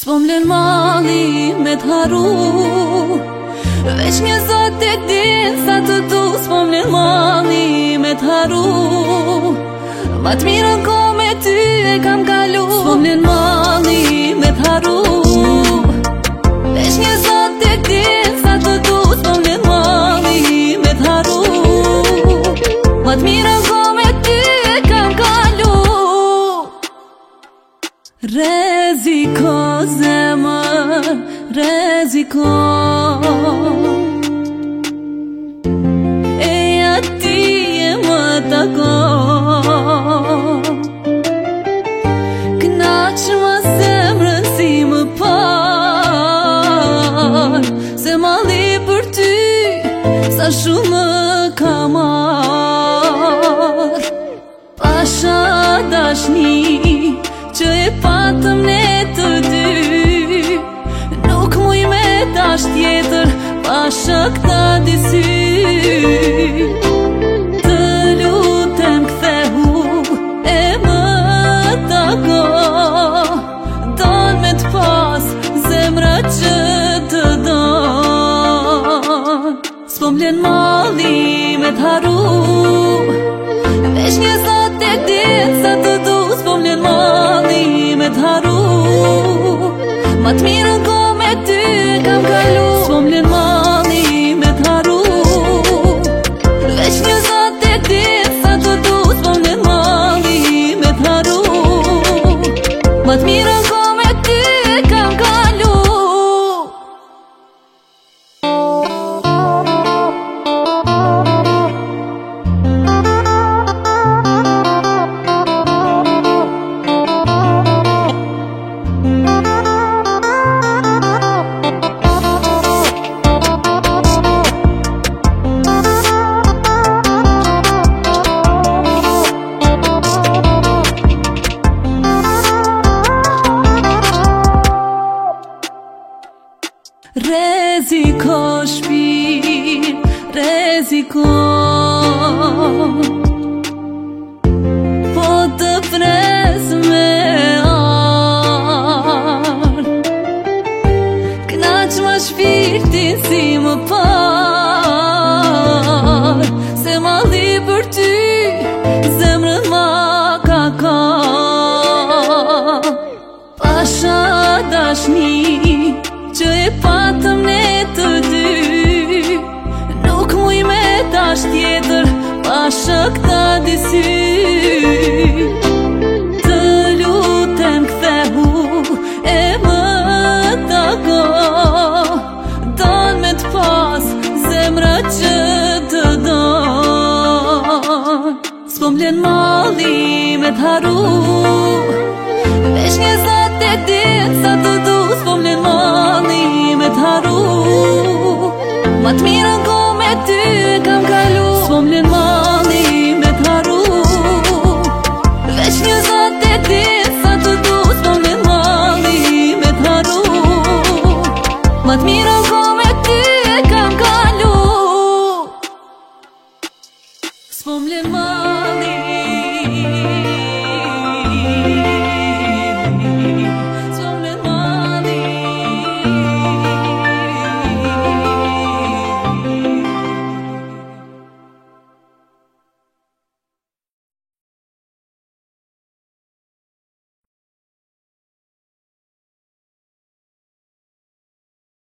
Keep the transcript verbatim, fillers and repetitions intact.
S'po m'len mali me t'haru, veç një zot e din sa të du. S'po m'len mali me t'haru, ma t'mirën ko me ty e kam kalu. S'po m'len mali me t'haru, veç një zot e din sa të du. S'po m'len mali me t'haru, ma t'mirën ko me ty e kam kalu. Reziko zemër, reziko, eja ti e më tako. Knaq ma zemrën si më par, se mali për ty sa shumë më ka mar. Pasha dashni që e patëm ne të dy, nuk muj me dash tjetër pasha këta disy. Të lutem kthehu e më tako, don me t'pas zemra që të don. S'po m'len mali me t'haru, veç një zot e din sa të du. S'po m'len mali me t'haru, ma t'mirën ko me ty kam kalu. S'po m'len mali me t'haru, veç një zot e din sa të du. S'po m'len mali me t'haru, ma t'mirën ko me ty kam kalu. Reziko shpirt, reziko, po të pres me ardh. Knaq ma shpirtin si më par, se mali për ty zemrën ma ka ka. Pasha dashni që e patëm ne të dy, nuk muj me dash tjetër pasha këta disy. Të lutem kthehu e më tako, don me t'pas zemra që të don. S'po m'len mali me t'haru, veç një zot e din sa të du. S'po m'len mali me t'haru, ma t'mirën ko me ty kam kalu. S'po m'len mali me t'haru, veç një zot e din sa të du. S'po m'len mali me t'haru, ma t'mirën